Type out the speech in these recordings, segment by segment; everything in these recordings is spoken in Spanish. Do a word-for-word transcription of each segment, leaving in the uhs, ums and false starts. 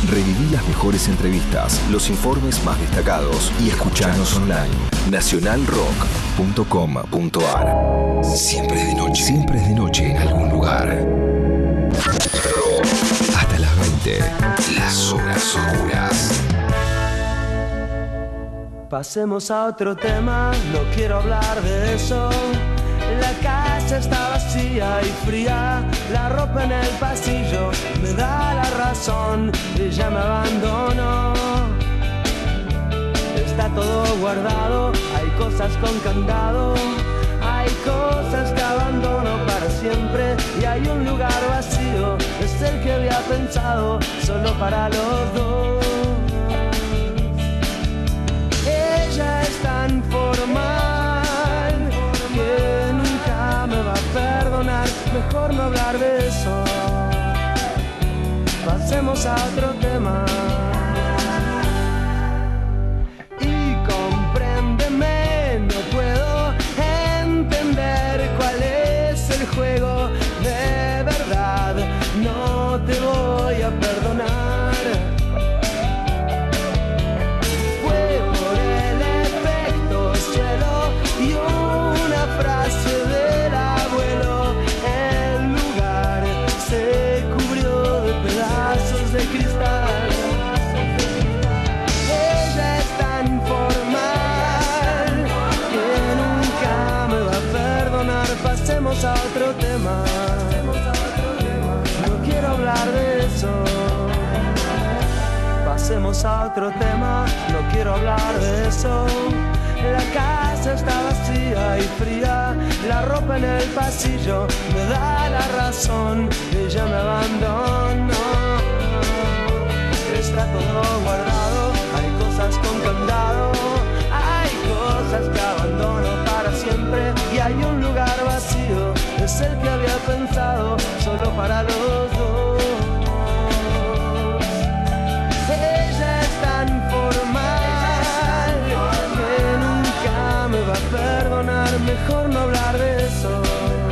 Reviví las mejores entrevistas, los informes más destacados y escuchanos online. nacional rock punto com punto a r. Siempre es de noche. Siempre es de noche en algún lugar. Hasta las veinte. Las horas oscuras. Pasemos a otro tema, no quiero hablar de eso. La casa está vacía y fría, la ropa en el pasillo me da la razón, ella me abandonó. Está todo guardado, hay cosas con candado, hay cosas que abandono para siempre y hay un lugar vacío, es el que había pensado solo para los dos. Ella es tan formal que nunca me va a perdonar, mejor no hablar de eso. Pasemos a otro tema. Y compréndeme, no puedo entender cuál es el juego. De verdad, no te voy a perdonar. Y una frase del abuelo, el lugar se cubrió de pedazos de cristal. Ella es tan formal que nunca me va a perdonar. Pasemos a otro tema, no quiero hablar de eso. Pasemos a otro tema, no quiero hablar de eso. La casa está vacía y fría, la ropa en el pasillo me da la razón, ella me abandonó. Está todo guardado, hay cosas con candado, hay cosas que abandono para siempre y hay un lugar vacío, es el que había pensado solo para los dos. Ella es tan formal, perdonar, mejor no hablar de eso.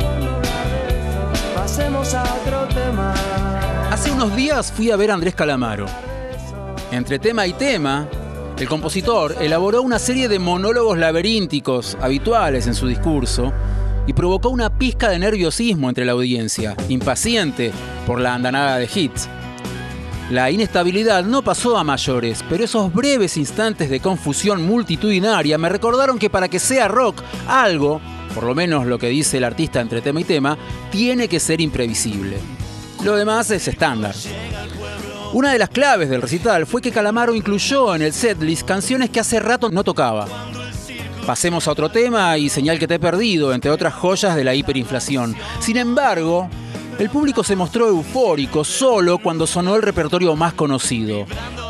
Pasemos a otro tema. Hace unos días fui a ver a Andrés Calamaro. Entre tema y tema, el compositor elaboró una serie de monólogos laberínticos habituales en su discurso y provocó una pizca de nerviosismo entre la audiencia, impaciente por la andanada de hits. La inestabilidad no pasó a mayores, pero esos breves instantes de confusión multitudinaria me recordaron que para que sea rock, algo, por lo menos lo que dice el artista entre tema y tema, tiene que ser imprevisible. Lo demás es estándar. Una de las claves del recital fue que Calamaro incluyó en el setlist canciones que hace rato no tocaba. Pasemos a otro tema y Señal que te he perdido, entre otras joyas de la hiperinflación. Sin embargo, el público se mostró eufórico solo cuando sonó el repertorio más conocido.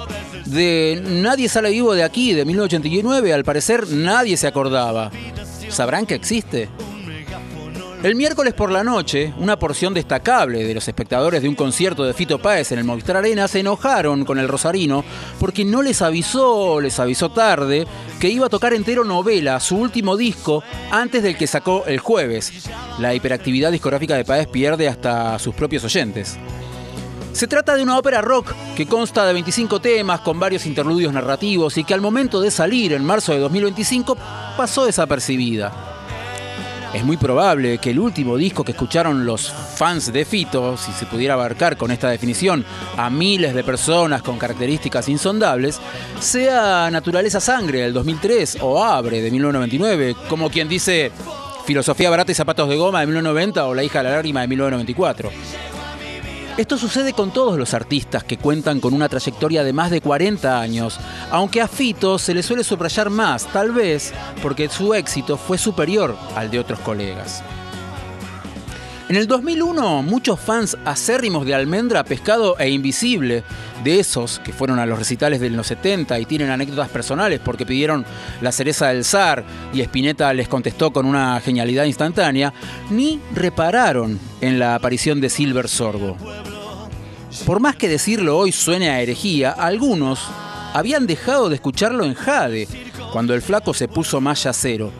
De Nadie sale vivo de aquí, de mil novecientos ochenta y nueve, al parecer nadie se acordaba. ¿Sabrán que existe? El miércoles por la noche, una porción destacable de los espectadores de un concierto de Fito Páez en el Movistar Arena se enojaron con el rosarino porque no les avisó, les avisó tarde, que iba a tocar entero Novela, su último disco, antes del que sacó el jueves. La hiperactividad discográfica de Páez pierde hasta a sus propios oyentes. Se trata de una ópera rock que consta de veinticinco temas con varios interludios narrativos y que al momento de salir en marzo de dos mil veinticinco pasó desapercibida. Es muy probable que el último disco que escucharon los fans de Fito, si se pudiera abarcar con esta definición a miles de personas con características insondables, sea Naturaleza Sangre del dos mil tres o Abre de mil novecientos noventa y nueve, como quien dice Filosofía Barata y Zapatos de Goma de mil novecientos noventa o La Hija de la Lágrima de mil novecientos noventa y cuatro. Esto sucede con todos los artistas que cuentan con una trayectoria de más de cuarenta años, aunque a Fito se le suele subrayar más, tal vez porque su éxito fue superior al de otros colegas. En el dos mil uno, muchos fans acérrimos de Almendra, Pescado e Invisible, de esos que fueron a los recitales de los setenta y tienen anécdotas personales porque pidieron la cereza del zar y Spinetta les contestó con una genialidad instantánea, ni repararon en la aparición de Silver Sorbo. Por más que decirlo hoy suene a herejía, algunos habían dejado de escucharlo en Jade, cuando el flaco se puso más yacero.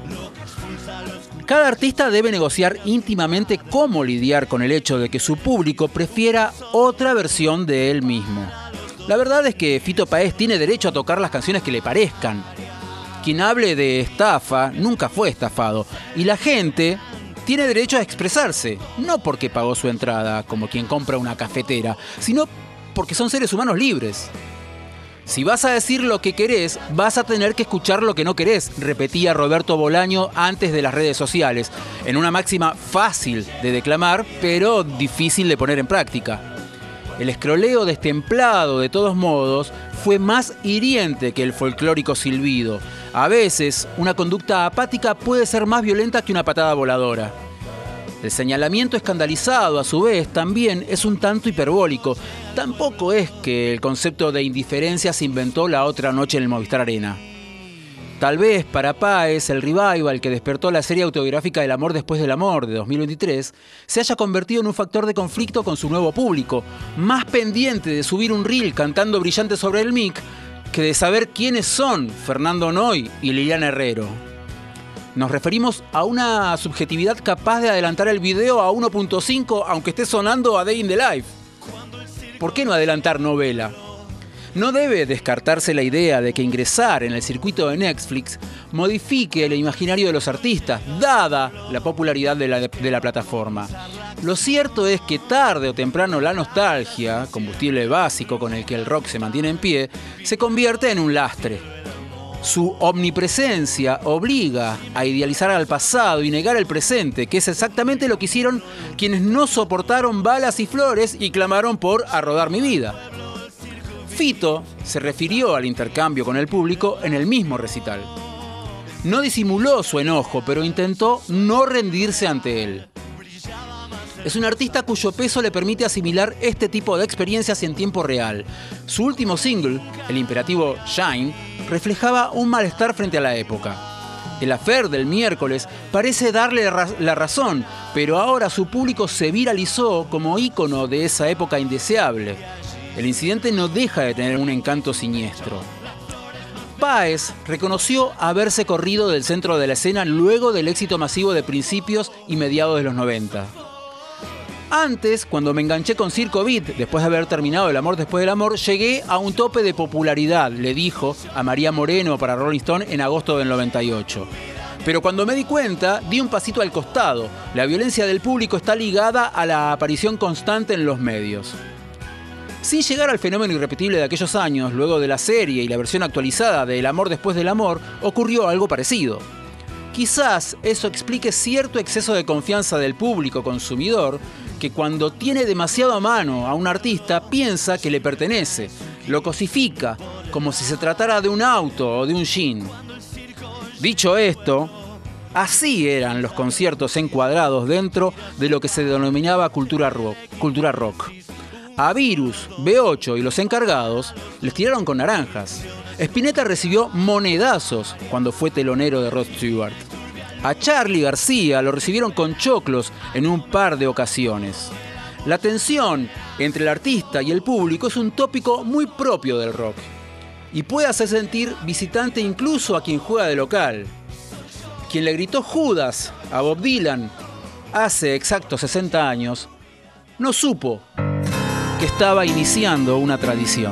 Cada artista debe negociar íntimamente cómo lidiar con el hecho de que su público prefiera otra versión de él mismo. La verdad es que Fito Páez tiene derecho a tocar las canciones que le parezcan. Quien hable de estafa nunca fue estafado. Y la gente tiene derecho a expresarse, no porque pagó su entrada, como quien compra una cafetera, sino porque son seres humanos libres. Si vas a decir lo que querés, vas a tener que escuchar lo que no querés, repetía Roberto Bolaño antes de las redes sociales, en una máxima fácil de declamar, pero difícil de poner en práctica. El escroleo destemplado, de todos modos, fue más hiriente que el folclórico silbido. A veces, una conducta apática puede ser más violenta que una patada voladora. El señalamiento escandalizado, a su vez, también es un tanto hiperbólico. Tampoco es que el concepto de indiferencia se inventó la otra noche en el Movistar Arena. Tal vez para Páez el revival que despertó la serie autobiográfica El amor después del amor de dos mil veintitrés se haya convertido en un factor de conflicto con su nuevo público, más pendiente de subir un reel cantando brillante sobre el mic que de saber quiénes son Fernando Noy y Liliana Herrero. Nos referimos a una subjetividad capaz de adelantar el video a uno punto cinco aunque esté sonando a Day in the Life. ¿Por qué no adelantar novela? No debe descartarse la idea de que ingresar en el circuito de Netflix modifique el imaginario de los artistas, dada la popularidad de la, de la plataforma. Lo cierto es que tarde o temprano la nostalgia, combustible básico con el que el rock se mantiene en pie, se convierte en un lastre. Su omnipresencia obliga a idealizar al pasado y negar el presente, que es exactamente lo que hicieron quienes no soportaron balas y flores y clamaron por "a rodar mi vida". Fito se refirió al intercambio con el público en el mismo recital. No disimuló su enojo, pero intentó no rendirse ante él. Es un artista cuyo peso le permite asimilar este tipo de experiencias en tiempo real. Su último single, el imperativo Shine, reflejaba un malestar frente a la época. El affair del miércoles parece darle la razón, pero ahora su público se viralizó como ícono de esa época indeseable. El incidente no deja de tener un encanto siniestro. Páez reconoció haberse corrido del centro de la escena luego del éxito masivo de principios y mediados de los noventa. Antes, cuando me enganché con Circo Beat, después de haber terminado El amor después del amor, llegué a un tope de popularidad, le dijo a María Moreno para Rolling Stone en agosto del noventa y ocho. Pero cuando me di cuenta, di un pasito al costado. La violencia del público está ligada a la aparición constante en los medios. Sin llegar al fenómeno irrepetible de aquellos años, luego de la serie y la versión actualizada de El amor después del amor, ocurrió algo parecido. Quizás eso explique cierto exceso de confianza del público consumidor que cuando tiene demasiado a mano a un artista piensa que le pertenece, lo cosifica como si se tratara de un auto o de un jean. Dicho esto, así eran los conciertos encuadrados dentro de lo que se denominaba cultura rock. Cultura rock. A Virus, B ocho y los encargados les tiraron con naranjas. Spinetta recibió monedazos cuando fue telonero de Rod Stewart. A Charly García lo recibieron con choclos en un par de ocasiones. La tensión entre el artista y el público es un tópico muy propio del rock y puede hacer sentir visitante incluso a quien juega de local. Quien le gritó Judas a Bob Dylan hace exactos sesenta años no supo que estaba iniciando una tradición.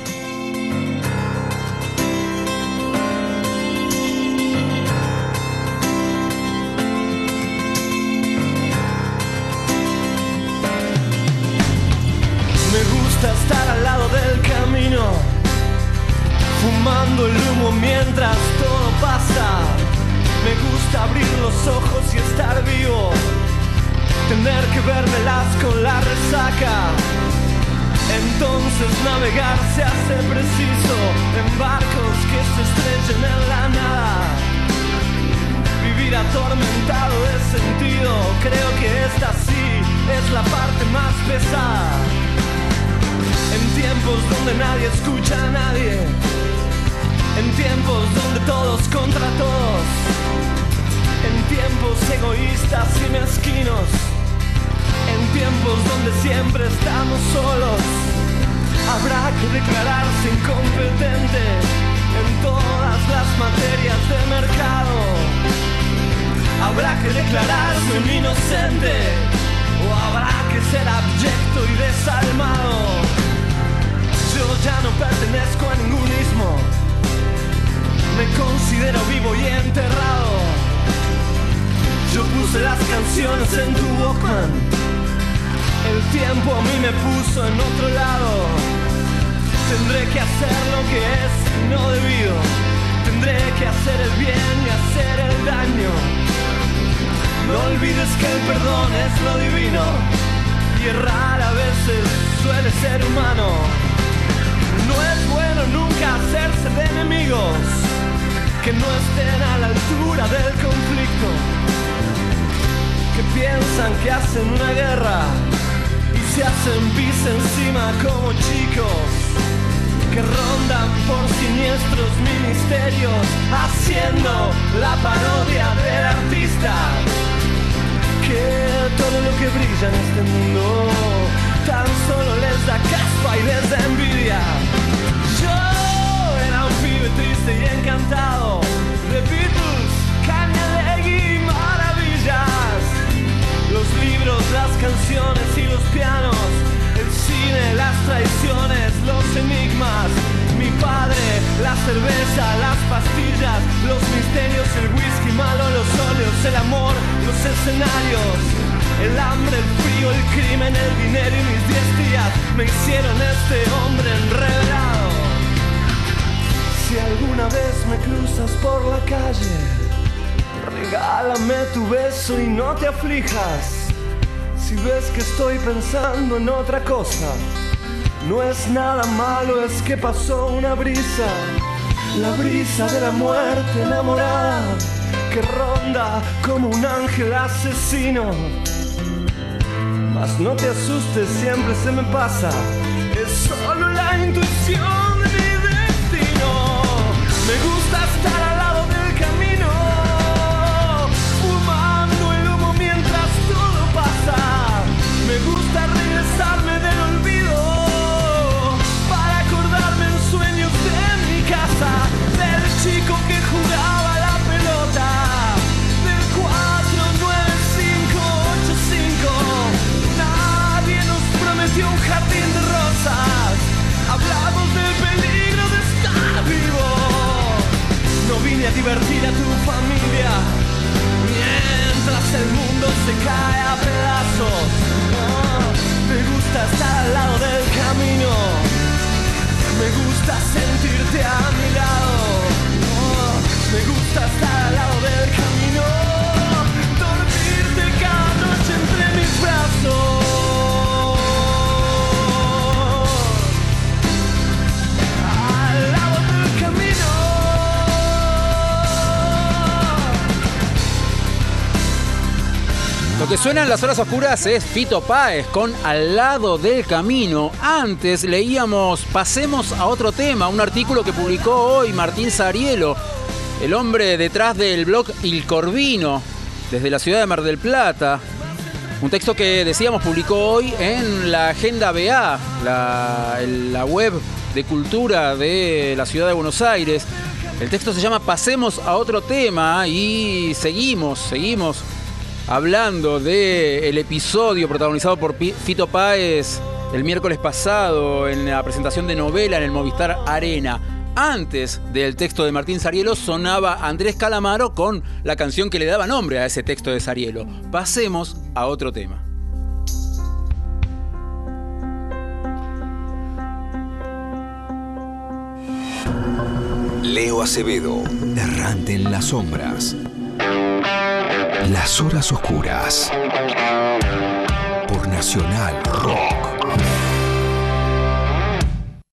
Estar al lado del camino, fumando el humo mientras todo pasa. Me gusta abrir los ojos y estar vivo, tener que vérmelas con la resaca. Entonces navegar se hace preciso en barcos que se estrechen en la nada. Vivir atormentado de sentido, creo que esta sí es la parte más pesada. En tiempos donde nadie escucha a nadie, en tiempos donde todos contra todos, en tiempos egoístas y mezquinos, en tiempos donde siempre estamos solos, habrá que declararse incompetente en todas las materias de mercado. Habrá que declararse un inocente, o habrá que ser abyecto y desalmado. Yo ya no enterrado. Yo puse las canciones en tu Walkman. El tiempo a mí me puso en otro lado. Tendré que hacer lo que es no debido. Tendré que hacer el bien y hacer el daño. No olvides que el perdón es lo divino. Y errar a veces suele ser humano. No es bueno nunca hacerse de enemigos que no estén a la altura del conflicto, que piensan que hacen una guerra y se hacen pis encima como chicos, que rondan por siniestros ministerios haciendo la parodia del artista, que todo lo que brilla en este mundo tan solo les da caspa y les da envidia. Yo era un pibe triste y encantado de Beatles, Cañalegui y maravillas. Los libros, las canciones y los pianos, el cine, las traiciones, los enigmas. Mi padre, la cerveza, las pastillas, los misterios, el whisky malo, los óleos, el amor, los escenarios, el hambre, el frío, el crimen, el dinero y mis diez días me hicieron este hombre enredado. Si alguna vez me cruzas por la calle, regálame tu beso y no te aflijas. Si ves que estoy pensando en otra cosa, no es nada malo, es que pasó una brisa, la brisa de la muerte enamorada, que ronda como un ángel asesino. Mas no te asustes, siempre se me pasa, es solo la intuición de mi destino. Me gusta estar al lado del camino, fumando el humo mientras todo pasa. Me gusta regresarme del olvido para acordarme en sueños de mi casa, del chico que jugaba la pelota, del cuatro nueve cinco ocho cinco. Nadie nos prometió un jardín de rosas, hablamos del peligro de estar vivo. No vine a divertir a tu familia mientras el mundo se cae a pedazos. Oh, me gusta estar al lado del camino, me gusta sentirte a mi lado. Oh, me gusta estar al lado del camino, dormirte cada noche entre mis brazos. Al lado del camino. Lo que suena en las horas oscuras es Fito Páez con Al lado del camino. Antes leíamos Pasemos a otro tema, un artículo que publicó hoy Martín Sarielo, el hombre detrás del blog Il Corvino, desde la ciudad de Mar del Plata. Un texto que, decíamos, publicó hoy en la Agenda B A, la, la web de cultura de la ciudad de Buenos Aires. El texto se llama Pasemos a otro tema y seguimos, seguimos hablando del episodio protagonizado por Fito Páez el miércoles pasado en la presentación de Novela en el Movistar Arena. Antes del texto de Martín Sarielo sonaba Andrés Calamaro con la canción que le daba nombre a ese texto de Sarielo. Pasemos a otro tema. Leo Acevedo, errante en las sombras. Las horas oscuras. Por Nacional Rock.